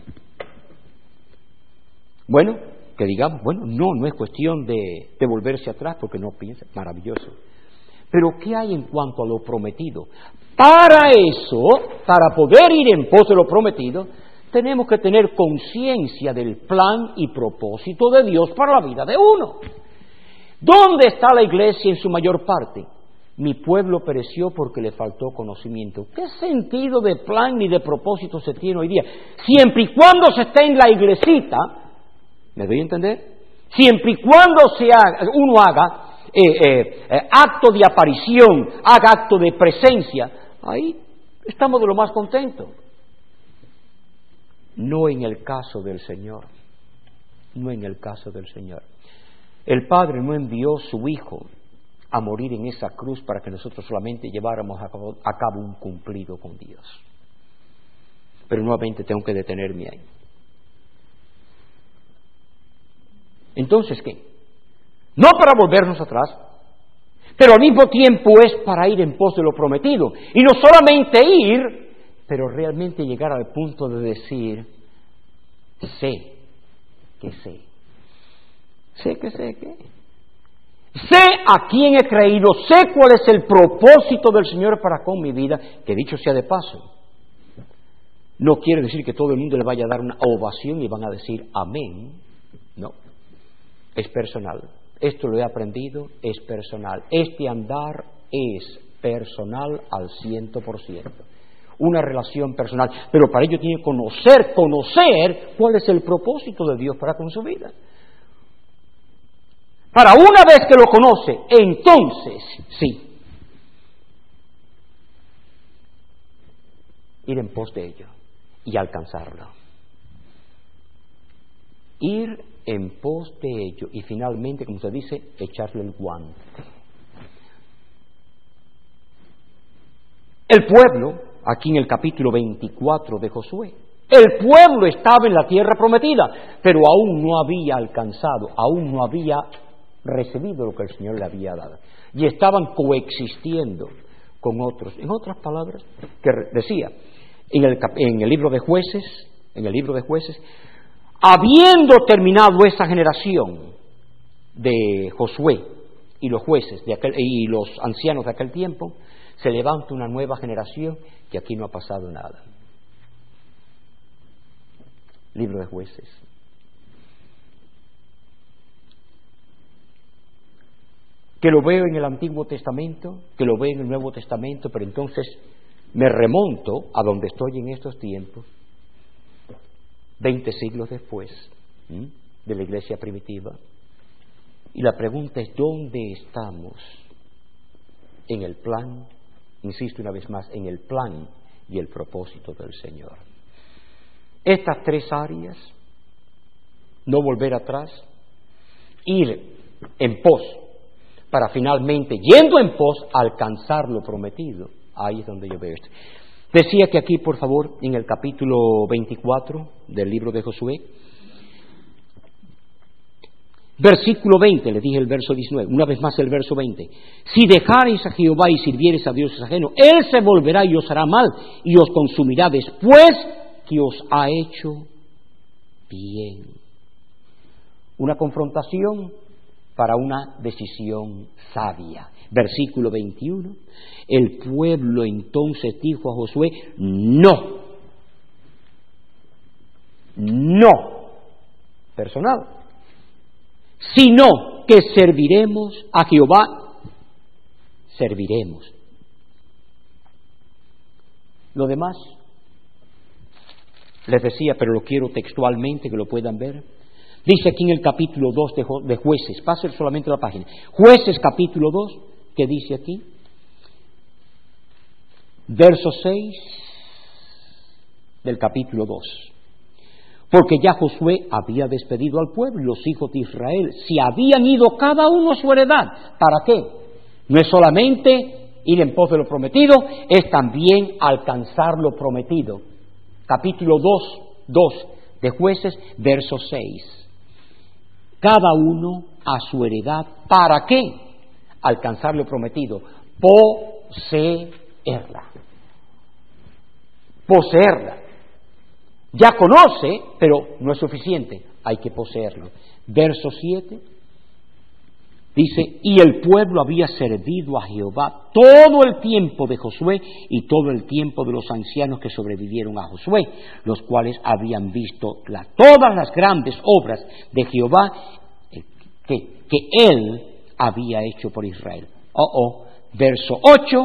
Bueno, que digamos, bueno, no, no es cuestión de, de volverse atrás, porque no piensa, maravilloso. Pero ¿qué hay en cuanto a lo prometido? Para eso, para poder ir en pos de lo prometido, tenemos que tener conciencia del plan y propósito de Dios para la vida de uno. ¿Dónde está la iglesia en su mayor parte? Mi pueblo pereció porque le faltó conocimiento. ¿Qué sentido de plan ni de propósito se tiene hoy día? Siempre y cuando se esté en la iglesita, ¿me doy a entender? Siempre y cuando se haga, uno haga eh, eh, eh, acto de aparición, haga acto de presencia, ahí estamos de lo más contentos. No en el caso del Señor. No en el caso del Señor. El Padre no envió su Hijo a morir en esa cruz para que nosotros solamente lleváramos a cabo, a cabo un cumplido con Dios. Pero nuevamente tengo que detenerme ahí. Entonces, ¿qué? No para volvernos atrás, pero al mismo tiempo es para ir en pos de lo prometido. Y no solamente ir, pero realmente llegar al punto de decir, sé que sé. Sé que sé que. Sé a quién he creído, sé cuál es el propósito del Señor para con mi vida, que dicho sea de paso, no quiere decir que todo el mundo le vaya a dar una ovación y van a decir amén. No, es personal. Esto lo he aprendido, es personal. Este andar es personal al ciento por ciento. Una relación personal. Pero para ello tiene que conocer, conocer cuál es el propósito de Dios para con su vida. Para una vez que lo conoce, entonces, sí, ir en pos de ello y alcanzarlo. Ir en pos de ello y finalmente, como se dice, echarle el guante. El pueblo, aquí en el capítulo veinticuatro de Josué, el pueblo estaba en la tierra prometida, pero aún no había alcanzado, aún no había recibido lo que el Señor le había dado. Y estaban coexistiendo con otros. En otras palabras, que decía, en el, en el libro de Jueces, en el libro de Jueces, habiendo terminado esa generación de Josué y los jueces de aquel, y los ancianos de aquel tiempo, se levanta una nueva generación que aquí no ha pasado nada. Libro de Jueces. Que lo veo en el Antiguo Testamento, que lo veo en el Nuevo Testamento, pero entonces me remonto a donde estoy en estos tiempos, veinte siglos después, ¿sí?, de la iglesia primitiva. Y la pregunta es, ¿dónde estamos en el plan, insisto una vez más, en el plan y el propósito del Señor? Estas tres áreas, no volver atrás, ir en pos, para finalmente, yendo en pos, alcanzar lo prometido. Ahí es donde yo veo esto. Decía que aquí, por favor, en el capítulo veinticuatro del libro de Josué, versículo veinte, le dije el verso diecinueve, una vez más el verso veinte. Si dejareis a Jehová y sirviereis a dioses ajenos, Él se volverá y os hará mal, y os consumirá después que os ha hecho bien. Una confrontación para una decisión sabia. Versículo veintiuno. El pueblo entonces dijo a Josué, no, no, personal, sino que serviremos a Jehová, serviremos. Lo demás, les decía, pero lo quiero textualmente que lo puedan ver. Dice aquí en el capítulo dos de, de Jueces, pasen solamente la página. Jueces capítulo dos, ¿qué dice aquí? Verso seis del capítulo dos. Porque ya Josué había despedido al pueblo y los hijos de Israel se habían ido cada uno a su heredad. ¿Para qué? No es solamente ir en pos de lo prometido, es también alcanzar lo prometido. Capítulo dos, dos de Jueces, verso seis. Cada uno a su heredad. ¿Para qué? Alcanzar lo prometido. Poseerla. Poseerla. Ya conoce, pero no es suficiente. Hay que poseerlo. Verso siete. Dice, y el pueblo había servido a Jehová todo el tiempo de Josué y todo el tiempo de los ancianos que sobrevivieron a Josué, los cuales habían visto la, todas las grandes obras de Jehová que, que él había hecho por Israel. Oh, oh. Verso ocho,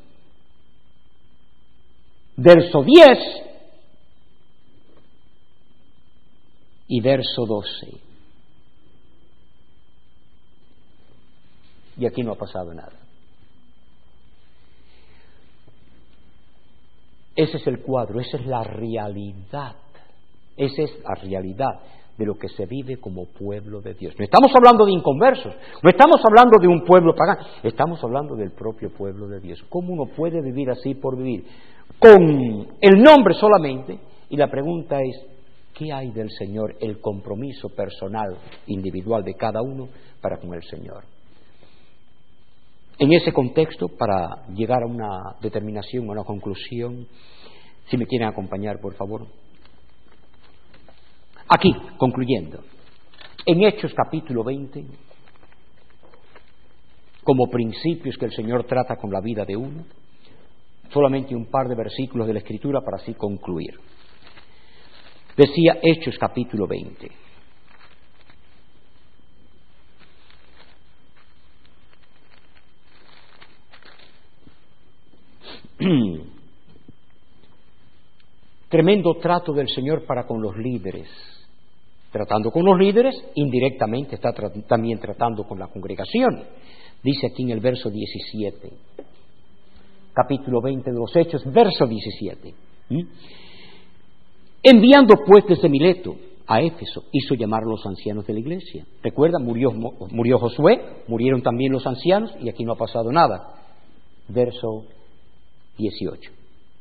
verso diez y verso doce. Y aquí no ha pasado nada. Ese es el cuadro, esa es la realidad Esa es la realidad de lo que se vive como pueblo de Dios. No estamos hablando de inconversos, no estamos hablando de un pueblo pagano, estamos hablando del propio pueblo de Dios. ¿Cómo uno puede vivir así por vivir? Con el nombre solamente, y la pregunta es, ¿qué hay del Señor? El compromiso personal, individual de cada uno para con el Señor. En ese contexto, para llegar a una determinación, a una conclusión, si me quieren acompañar, por favor. Aquí, concluyendo, en Hechos capítulo veinte, como principios que el Señor trata con la vida de uno, solamente un par de versículos de la Escritura para así concluir. Decía Hechos capítulo veinte. Tremendo trato del Señor para con los líderes. Tratando con los líderes, indirectamente está tra- también tratando con la congregación. Dice aquí en el verso diecisiete, capítulo veinte de los Hechos, verso diecisiete. ¿Mm? Enviando pues desde Mileto a Éfeso, hizo llamar a los ancianos de la iglesia. Recuerda, murió, murió Josué, murieron también los ancianos, y aquí no ha pasado nada. Verso dieciocho.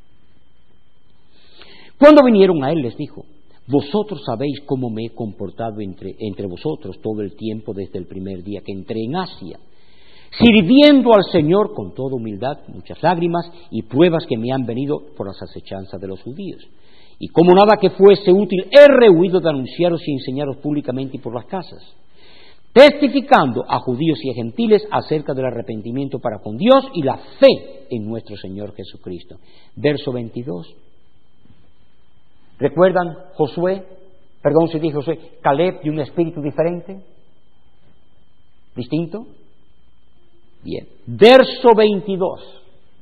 Cuando vinieron a él les dijo: vosotros sabéis cómo me he comportado entre, entre vosotros todo el tiempo desde el primer día que entré en Asia, sirviendo al Señor con toda humildad, muchas lágrimas y pruebas que me han venido por las acechanzas de los judíos. Y como nada que fuese útil, he rehuido de anunciaros y enseñaros públicamente y por las casas, testificando a judíos y a gentiles acerca del arrepentimiento para con Dios y la fe en nuestro Señor Jesucristo. Verso veintidós. ¿Recuerdan Josué? Perdón si dije Josué, Caleb, de un espíritu diferente, distinto. Bien. Verso veintidós.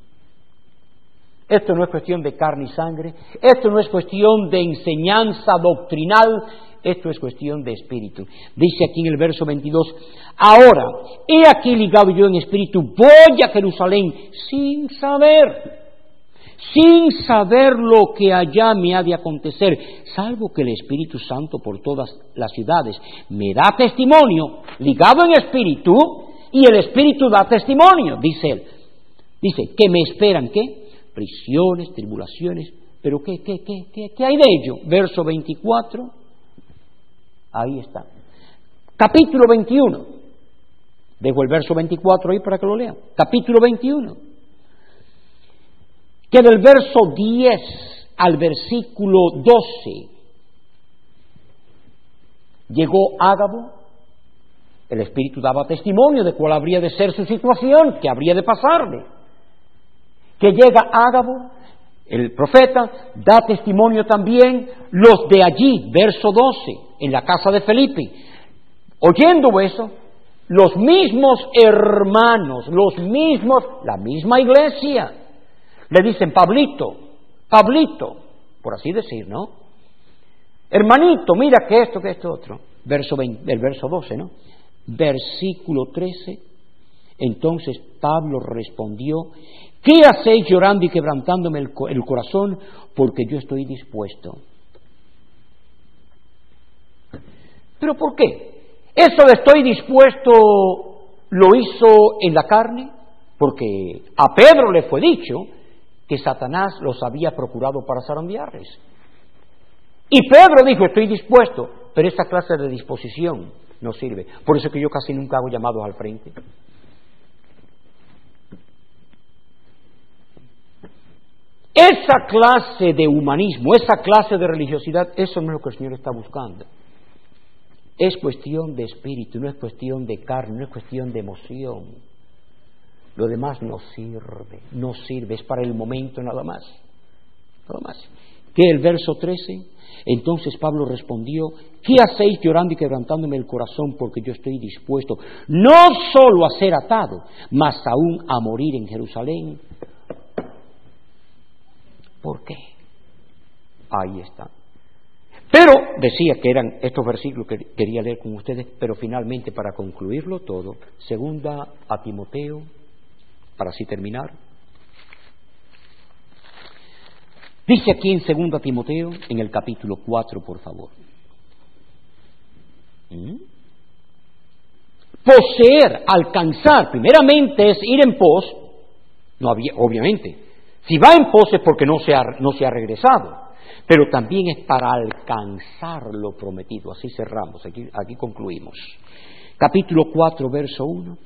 Esto no es cuestión de carne y sangre, esto no es cuestión de enseñanza doctrinal, esto es cuestión de espíritu. Dice aquí en el verso veintidós: ahora, he aquí ligado yo en espíritu, voy a Jerusalén sin saber, sin saber lo que allá me ha de acontecer, salvo que el Espíritu Santo por todas las ciudades me da testimonio, ligado en espíritu, y el Espíritu da testimonio, dice él. Dice, que me esperan, ¿qué? Prisiones, tribulaciones, pero ¿qué, qué, qué, qué, qué hay de ello? Verso veinticuatro, ahí está. Capítulo veintiuno, dejo el verso veinticuatro ahí para que lo lean. Capítulo veintiuno, que del verso diez al versículo doce llegó Ágabo, el Espíritu daba testimonio de cuál habría de ser su situación, qué habría de pasarle. Que llega Ágabo, el profeta, da testimonio también los de allí, verso doce, en la casa de Felipe. Oyendo eso, los mismos hermanos, los mismos, la misma iglesia, le dicen: Pablito, Pablito, por así decir, ¿no? Hermanito, mira que esto, que esto otro. Verso veinte, el verso doce, ¿no? Versículo trece. Entonces Pablo respondió: ¿qué hacéis llorando y quebrantándome el, el corazón? Porque yo estoy dispuesto. ¿Pero por qué? Eso de estoy dispuesto lo hizo en la carne, porque a Pedro le fue dicho que Satanás los había procurado para zarandearles. Y Pedro dijo: estoy dispuesto, pero esa clase de disposición no sirve. Por eso es que yo casi nunca hago llamados al frente. Esa clase de humanismo, esa clase de religiosidad, eso no es lo que el Señor está buscando. Es cuestión de espíritu, no es cuestión de carne, no es cuestión de emoción. Lo demás no sirve, no sirve, es para el momento nada más. Nada más. ¿Qué el verso trece? Entonces Pablo respondió: ¿qué hacéis llorando y quebrantándome el corazón? Porque yo estoy dispuesto no solo a ser atado, mas aún a morir en Jerusalén. ¿Por qué? Ahí está. Pero decía que eran estos versículos que quería leer con ustedes, pero finalmente, para concluirlo todo, segunda a Timoteo, para así terminar. Dice aquí en segunda Timoteo, en el capítulo cuatro, por favor. ¿Mm? Poseer, alcanzar, primeramente es ir en pos, no había, obviamente. Si va en pos es porque no se ha, no se ha regresado, pero también es para alcanzar lo prometido. Así cerramos, aquí, aquí concluimos. Capítulo cuatro, verso uno.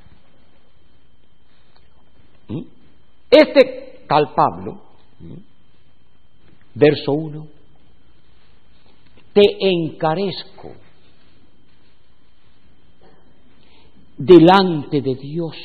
¿Mm? Este tal Pablo, ¿Mm? verso uno, te encarezco delante de Dios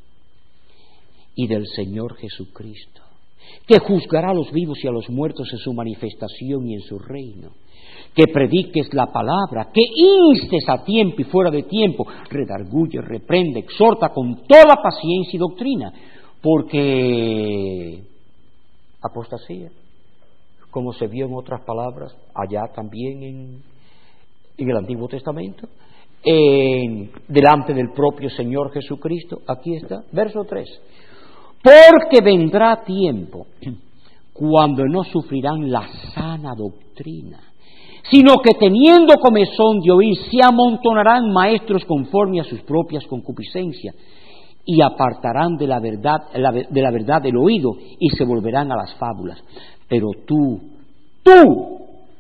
y del Señor Jesucristo, que juzgará a los vivos y a los muertos en su manifestación y en su reino, que prediques la palabra, que instes a tiempo y fuera de tiempo, redarguye, reprende, exhorta con toda paciencia y doctrina, porque apostasía, como se vio en otras palabras allá también en, en el Antiguo Testamento, en, delante del propio Señor Jesucristo, aquí está, verso tres, porque vendrá tiempo cuando no sufrirán la sana doctrina, sino que teniendo comezón de oír, se amontonarán maestros conforme a sus propias concupiscencias, y apartarán de la verdad, de la verdad el oído, y se volverán a las fábulas. Pero tú, tú,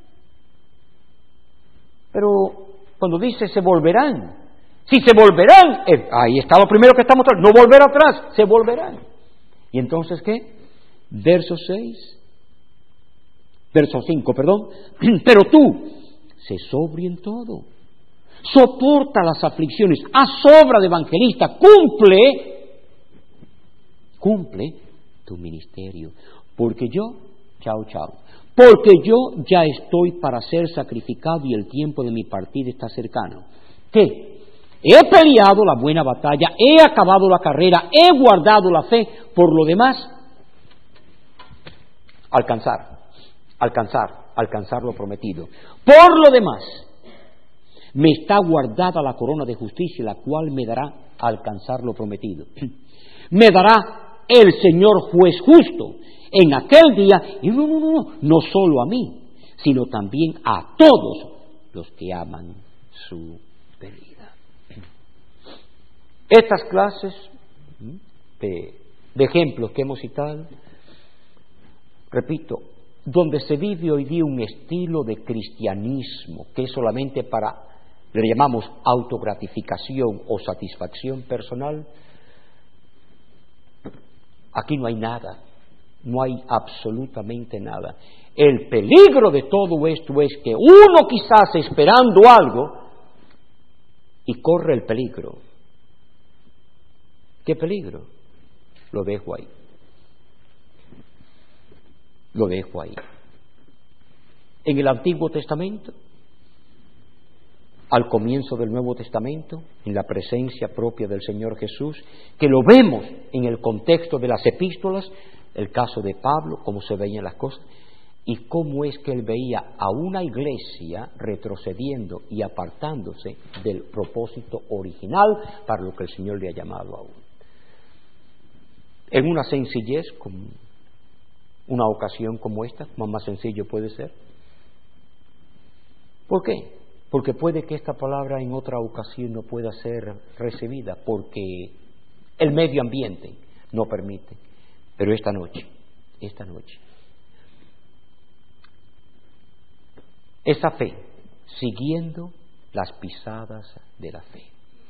pero cuando dice se volverán, si se volverán, eh, ahí está lo primero que estamos tratando, no volver atrás, se volverán. ¿Y entonces qué? Verso seis, verso cinco, perdón, pero tú, sé sobrio en todo, soporta las aflicciones, haz obra de evangelista, cumple, cumple tu ministerio, porque yo, chao, chao, porque yo ya estoy para ser sacrificado y el tiempo de mi partida está cercano. ¿Qué? He peleado la buena batalla, he acabado la carrera, he guardado la fe, por lo demás, alcanzar, alcanzar, alcanzar lo prometido. Por lo demás, me está guardada la corona de justicia, la cual me dará a alcanzar lo prometido. Me dará el Señor juez justo en aquel día, y no, no, no, no, no solo a mí, sino también a todos los que aman su venida. Estas clases de, de ejemplos que hemos citado, repito, donde se vive hoy día un estilo de cristianismo que es solamente para, le llamamos autogratificación o satisfacción personal, aquí no hay nada, no hay absolutamente nada. El peligro de todo esto es que uno quizás esperando algo y corre el peligro. ¿Qué peligro? Lo dejo ahí. Lo dejo ahí. En el Antiguo Testamento, al comienzo del Nuevo Testamento, en la presencia propia del Señor Jesús, que lo vemos en el contexto de las epístolas, el caso de Pablo, cómo se veían las cosas, y cómo es que él veía a una iglesia retrocediendo y apartándose del propósito original para lo que el Señor le ha llamado a uno. En una sencillez, como una ocasión como esta, más sencillo puede ser. ¿Por qué? Porque puede que esta palabra en otra ocasión no pueda ser recibida, porque el medio ambiente no permite. Pero esta noche, esta noche, esa fe, siguiendo las pisadas de la fe.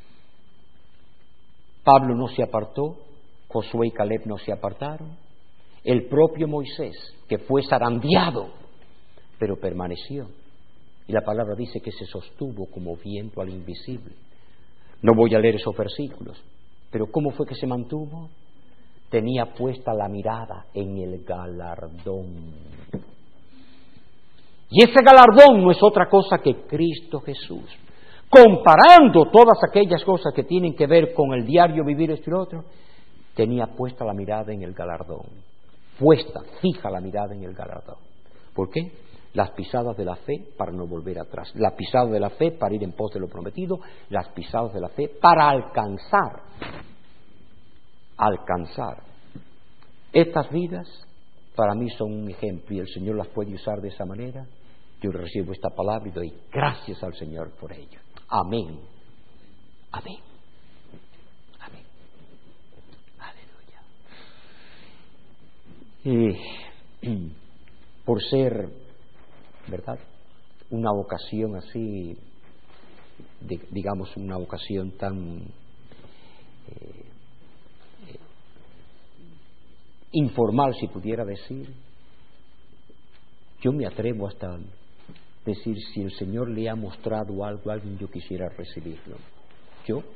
Pablo no se apartó, Josué y Caleb no se apartaron, el propio Moisés, que fue zarandeado, pero permaneció. Y la palabra dice que se sostuvo como viento al invisible. No voy a leer esos versículos, pero ¿cómo fue que se mantuvo? Tenía puesta la mirada en el galardón. Y ese galardón no es otra cosa que Cristo Jesús. Comparando todas aquellas cosas que tienen que ver con el diario vivir esto y lo otro, tenía puesta la mirada en el galardón. Puesta, fija la mirada en el galardón. ¿Por qué? Las pisadas de la fe para no volver atrás. Las pisadas de la fe para ir en pos de lo prometido. Las pisadas de la fe para alcanzar. Alcanzar. Estas vidas para mí son un ejemplo y el Señor las puede usar de esa manera. Yo recibo esta palabra y doy gracias al Señor por ello. Amén. Amén. Amén. Aleluya. Eh, por ser, ¿verdad?, una ocasión así, de, digamos, una ocasión tan eh, eh, informal, si pudiera decir, yo me atrevo hasta decir, si el Señor le ha mostrado algo a alguien, yo quisiera recibirlo. Yo